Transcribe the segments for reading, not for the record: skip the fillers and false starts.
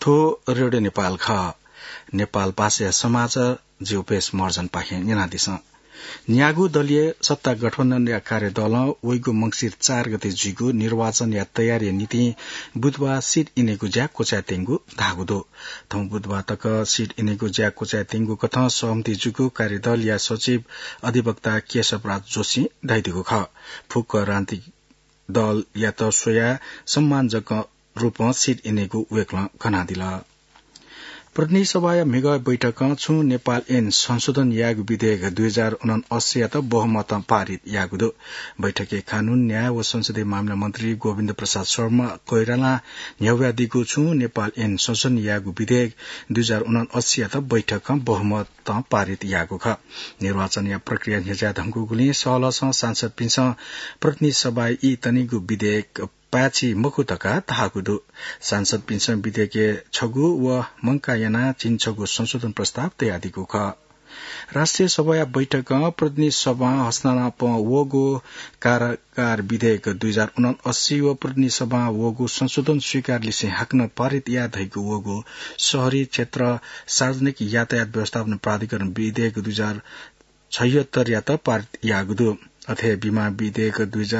थो रेडियो नेपाल ख नेपाल पासे समाचार जिउपेश मर्जन पाखे निनादिस न्यागु दलीय सत्ता गठबन्धन या कार्यदल वैगु मंगिर 4 गते जुगु निर्वाचन या तयारी नीति बुधबार सीट इनेगु ज्या कोचा तेंगु धागुदो थौ बुधबार तक सीट इनेगु ज्या कोचा तेंगु कथ सहमति जुगु कार्यदल या सचिव अधिवक्ता केशवराज जोशी दैदिगु ख फुक रान्ति दल या त सोया सम्मानजक रूपमा सीट इनेगु वेक्ल घनादिल प्रतिनिधि सभा या मेगा बैठक छु नेपाल एन संशोधन याग विधेयक 2079 या त बहुमत पारित यागुदो बैठके कानून न्याय व संसदीय मामला मन्त्री गोविन्द प्रसाद शर्मा कोइराला न्याउवादीको छु नेपाल एन संशोधन याग विधेयक 2079 या त बैठक बहुमत पारित यागु ख निर्वाचन या प्रक्रिया निजा धंगु गुली सहलस सांसद पिन्छ प्रतिनिधि सभा यी तनिगु विधेयक पाची मकुतका ताहागुदु सांसद पिन्छ विधेयके छगु व मंकायना चिन छगु संशोधन प्रस्ताव तयादिगु ख राष्ट्रिय सभा या बैठक प्रतिनिधि सभा हस्तानाप वगो कारागार विधेयक 2079 व प्रतिनिधि सभा वगो संशोधन स्वीकार लिसे हाक्न पारित या धैगु वगो शहरी क्षेत्र सार्वजनिक यातायात व्यवस्थापन प्राधिकरण विधेयक 2076 या त पारित यागुदु अथे बीमा विधेयक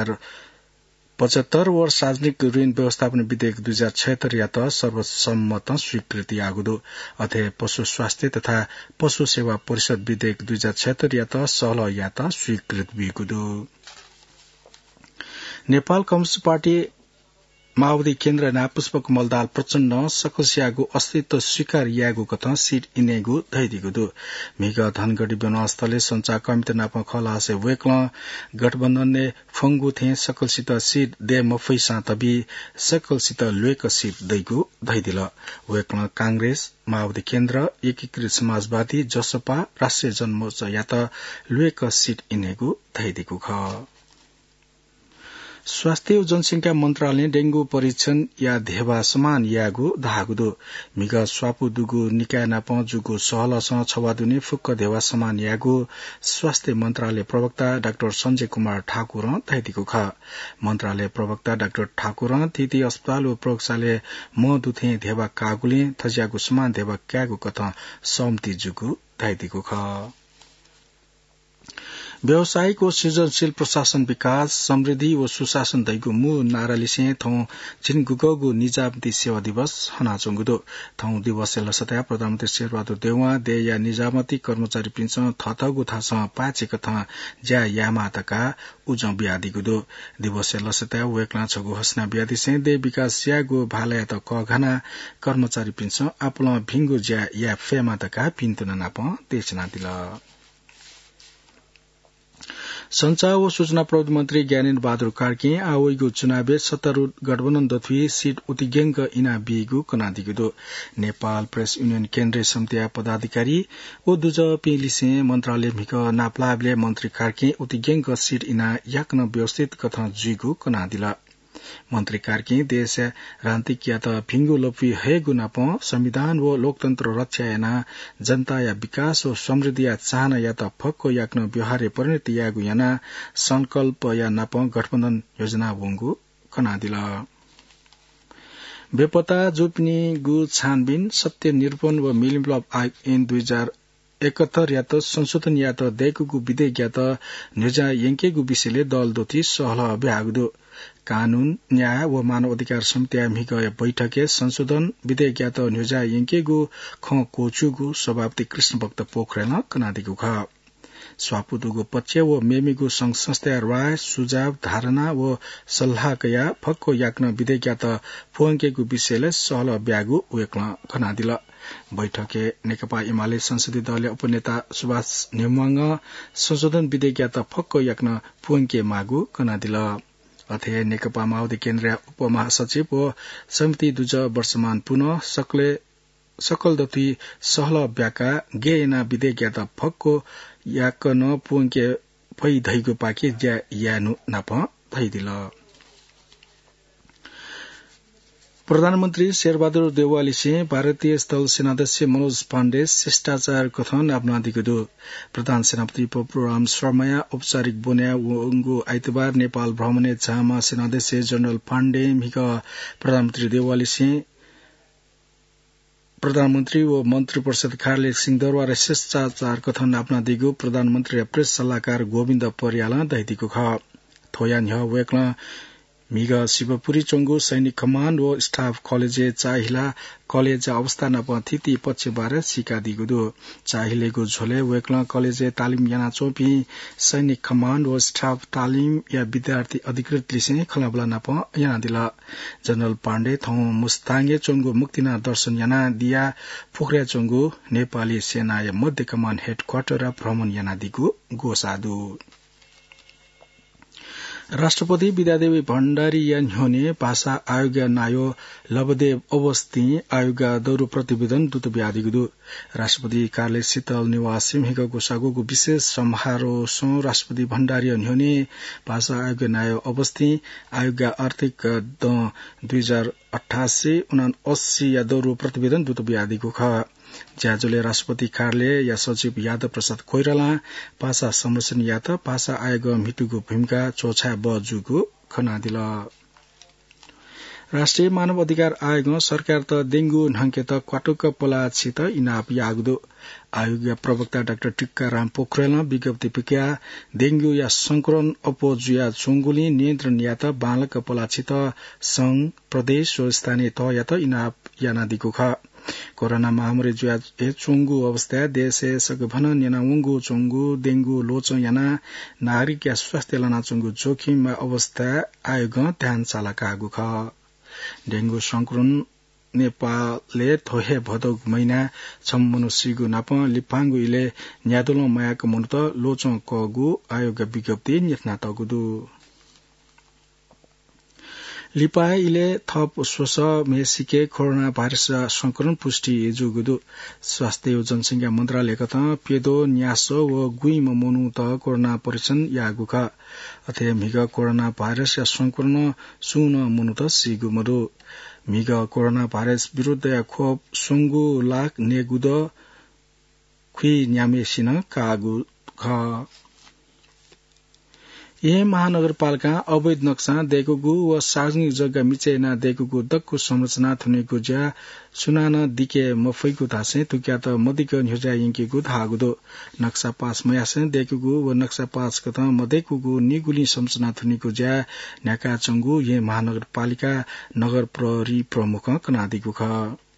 2075 व सार्वजनिक ऋण व्यवस्थापन विधेयक 2076 या त सर्वसम्मत स्वीकृति आगुदो अथे पशु स्वास्थ्य तथा पशु सेवा परिषद विधेयक 2076 या त सहल या त स्वीकृत बिगुदो नेपाल कम्युनिस्ट पार्टी माओवादी केन्द्र ना पुष्पकमल दाल प्रचण्ड सकलस्यागु अस्तित्व स्वीकार यागु कथ सीट इनेगु धैदिगुदु मिग धनगढ़ी विमानस्थलले संचार कमिटी नाप खलासे वेक्ल गठबन्धनले फंगु थे सकलसित सीट दे मफैसा तबी सकलसित लेक सीट दैगु धैदिल वेक्ल कांग्रेस माओवादी केन्द्र एकीकृत समाजवादी जसपा राष्ट्रिय जनमोर्चा या त लेक सीट इनेगु धैदिगु ख स्वास्थ्य एवं जनसंख्या मन्त्रालयले डेंगू परीक्षण या धेवा समान यागु धागुदो मिग स्वापु दुगु निकाय नाप जुगु सहलस छवादुने फुक्क धेवा समान यागु स्वास्थ्य मन्त्रालय प्रवक्ता डाक्टर संजय कुमार ठाकुर धैदिगु ख मन्त्रालय प्रवक्ता डाक्टर ठाकुर तिती अस्पताल व प्रयोगशाले म दुथे धेवा कागुले थज्यागु समान धेवा क्यागु कथ सम्ति जुगु धैदिगु ख व्यावसायिक व सृजनशील प्रशासन विकास समृद्धि व सुशासन दैगु मु नारालिसे थौ छिनगुगु निजामती सेवा दिवस हनाचंगुदो थौ दिवस लसता प्रधानमन्त्री शेरबहादुर देउवा दे या निजामती कर्मचारी पिन्छ थथगु थास पाचे कथा ज्या यामातका उजं बियादिगुदो दिवस लसता वेक्ला छगु हसना बियादि से दे विकास यागु भालया त क घना कर्मचारी पिन्छ आपला भिंगु ज्या या फेमातका पिन्तुना नाप देशना दिल संचार व सूचना प्रविधि मन्त्री ज्ञानेन्द्र बहादुर कार्की आवैगु चुनावे सत्तारूढ़ गठबन्धन दथुई सीट उतिगेंग इना बिगु कनादिगुदो नेपाल प्रेस युनियन केन्द्रीय समिति पदाधिकारी ओ दुज पिलिसे मन्त्रालय मिक नाप्लाबले मन्त्री कार्की उतिगेंग सीट इना याक्न व्यवस्थित कथा जुइगु कनादिला मन्त्री कार्की देश रान्तिक या त भिंगु लोपी हेगु नाप संविधान व लोकतन्त्र रक्षा याना जनता या विकास व समृद्धि या चाहना या त फक्को याक्न व्यवहार्य परिणति यागु याना संकल्प या नाप गठबन्धन योजना वंगु कनादिला बेपता जोपिनी गु छानबिन सत्य निरूपण व मिलिमलव आयोग ऐन 2071 या त संशोधन या त दैकुगु विधेयक या त निर्जा यंकेगु विषयले दल दोती सहल अभ्यागुदो कानून न्याय व मानव अधिकार समिति मिग बैठके संशोधन विधेयक या त निर्जा यंकेगु ख कोचुगु सभापति कृष्ण भक्त पोखरेल कनादिगु ख स्वापुदुगु पक्ष व मेमिगु संघ संस्था राय सुझाव धारणा व सल्लाहकया फक्को याक्न विधेयक या त फोंकेगु विषयले सहल ब्यागु वेक्ल कनादिल बैठके नेकपा एमाले संसदीय दलले उपनेता सुभाष नेमाङ संशोधन विधेयक या त फक्को याक्न फोंके मागु कनादिल अथे नेकपा माओवादी केन्द्रीय उपमहासचिव व समिति दुज वर्षमान पुनः सकल दथी सहल ब्याका गेना विधेयक या त फक्को याक न पुंके फै धैगु पाके ज्या यानु नाप धैदिल प्रधानमन्त्री शेरबहादुर देउवालिसे भारतीय स्थल सेनाध्यक्ष मनोज पाण्डे शिष्टाचार कथन अपनादिगुदु प्रधान सेनापति पपुराम शर्माया औपचारिक बोन्या वंगु आइतबार नेपाल भ्रमणे झामा सेनाध्यक्ष जनरल पाण्डे मिक प्रधानमन्त्री देउवालिसे प्रधानमन्त्री व मन्त्री परिषद कार्यालय सिंहदरबार शिष्टाचार कथन आफ्ना दिगो प्रधानमन्त्री प्रेस सल्लाहकार गोविन्द परियाल दैदिको ख थोयान ह वेक्ल मिग शिवपुरी चंगु सैनिक कमान्ड व स्टाफ कलेजे चाहिला कलेज अवस्था नपथिति पक्षबारे सिका दिगुदु चाहिलेको झोले वेक्ल कलेजे तालिम याना चोपी सैनिक कमान्ड व स्टाफ तालिम या विद्यार्थी अधिकृत लिसे खलाबला नप याना दिला जनरल पाण्डे थौ मुस्ताङे चंगु मुक्तिना दर्शन याना दिया फुक्रे चंगु नेपाली सेना या मध्य कमान हेडक्वार्टर भ्रमण याना दिगु गोसादु राष्ट्रपति विद्यादेवी भण्डारी यान्होने भाषा आयोग नायो लबदेव अवस्थी आयोग दौरु प्रतिवेदन दूत ब्यादिगुदु राष्ट्रपति कार्यालय शीतल निवास सिंहको सागोको विशेष समारोह सो राष्ट्रपति भण्डारी यान्होने भाषा आयोग नायो अवस्थी आयोग आर्थिक 2088-79 या दौरु प्रतिवेदन दूत ब्यादिगु ख ज्याजोले राष्ट्रपति कार्यालय या सचिव यादव प्रसाद कोइराला भाषा संरक्षण या त भाषा आयोग मितुको भूमिका चोछा बजुको खनादिल राष्ट्रिय मानव अधिकार आयोग सरकार त डेंगू नहंके त क्वाटुक पलाछित इनाप यागदो आयोग प्रवक्ता डाक्टर टिक्काराम पोखरेल विज्ञप्ति पिक्या डेंगू या संक्रमण अपोजुया चुंगुली नियन्त्रण या त बालक पलाछित संघ प्रदेश व स्थानीय त या त इनाप यानादिको ख कोरोना महामारी जुया चुंगु अवस्था देशे सकभन नेनाउंगु चुंगु डेंगू लोचो याना नागरिक या स्वास्थ्य लाना चुंगु जोखिम अवस्था आयोग ध्यान चालकागु ख डेंगू संक्रमण नेपालले थोहे भदौ महिना छम मनुष्यगु नाप लिपांगु इले न्यादुलो मायाको मुन्त लोचो कगु आयोग विज्ञप्ति नेतना तगुदु लिपाइले थप स्वस मेसिके कोरोना भाइरस संक्रमण पुष्टि जुगुदु स्वास्थ्य एवं जनसंख्या मन्त्रालय कथा पेदो न्यासो व गुइम मोनु त कोरोना परीक्षण यागुका अथे मिग कोरोना भाइरस या संक्रमण सुन मोनु त सिगु मदु मिग कोरोना भाइरस विरुद्ध या खोप सुंगु लाख नेगुद खुइ न्यामेसिन कागु ख यह महानगरपालिका अवैध नक्सा देकुगु व सार्वजनिक जग्गा मिचेना देकुगु दक्कु संरचना थुनेगु ज्या सुनाना दिके मफैगु थासे तुक्या त मदिक न्योजा यंकेगु धागुदो नक्सा पास मयासे देकुगु व नक्सा पास कथा मदेकुगु निगुली संरचना थुनेगु ज्या न्याका चंगु ये महानगरपालिका नगर प्रहरी प्रमुख कनादिगु ख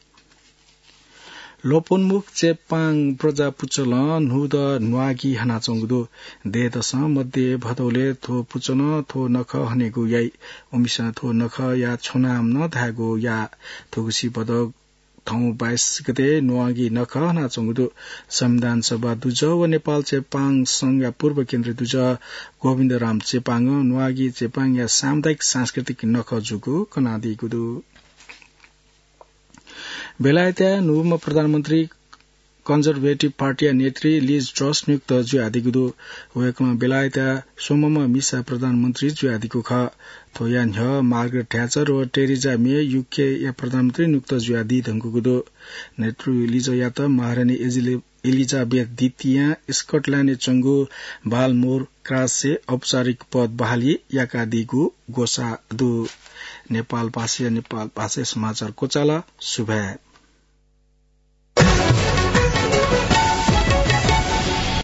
लोपोन्मुख चेपाङ प्रजा पुचल नुद नुवागी हना चंगुदो दे दस मध्ये भदौले थो पुचन थो नख हनेगु याई ओमिस थो नख या छोनाम न धागो या थोगुसी पदक थौ 22 गते नुवागी नख हना चंगुदो संविधान सभा दुज व नेपाल चेपाङ संघ या पूर्व केन्द्र दुज गोविन्द राम चेपाङ नुवागी चेपाङ या सामुदायिक सांस्कृतिक नख जुगु कनादिगुदु बेलायतया नवम प्रधानमन्त्री कन्जर्भेटिभ पार्टी नेत्री लिज ट्रस नियुक्त जुयादिगुदु वेकमा बेलायतया सोमम मिसा प्रधानमन्त्री जुयादिगु ख थोयान ह मार्गरेट थ्याचर व टेरिजा मे यूके या प्रधानमन्त्री नियुक्त जुयादि धंगुगुदु नेत्री लिज या त महारानी एलिजाबेथ द्वितीय स्कटल्याण्ड चंगु बालमोर क्राससे औपचारिक पद बहाली याकादिगु गोसा दु नेपाल भाषा समाचार कोचाला सुभा